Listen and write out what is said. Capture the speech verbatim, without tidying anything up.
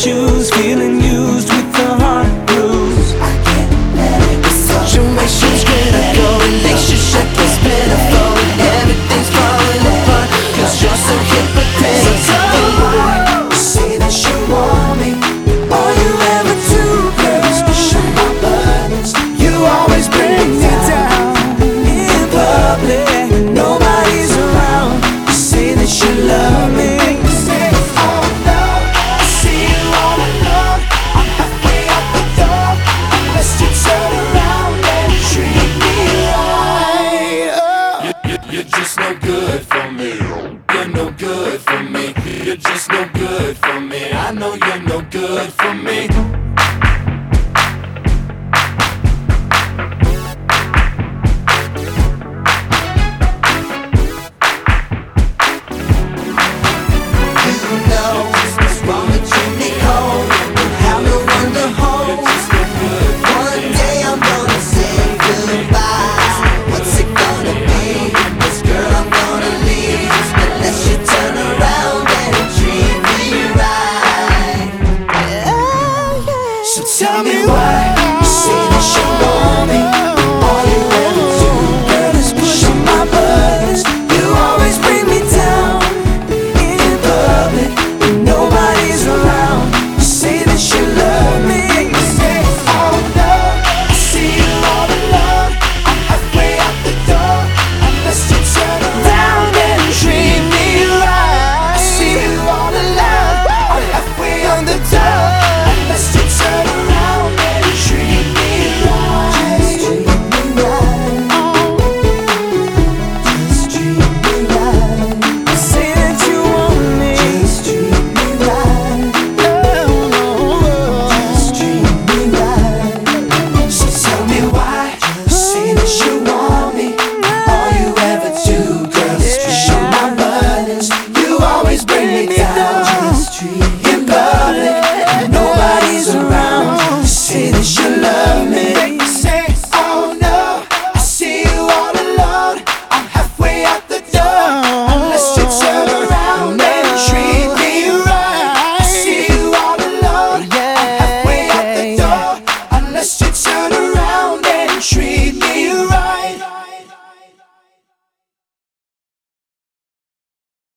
shoes, feeling used with the heart bruise. I can't let it go. Situation's critical, relationship is pitiful, and everything's falling apart, cause you're so hypocritical. You say that you want me, all you ever do, girl, is push on my buttons. You always bring me down in public when nobody's around. You say that you love me, you say oh no, I see you all alone. I'm halfway out the door, unless you turn around and treat me right. Oh. You, you, you're just no good for me. You're no good for me. You're just no good for me. I know you're no good for me. Tell me why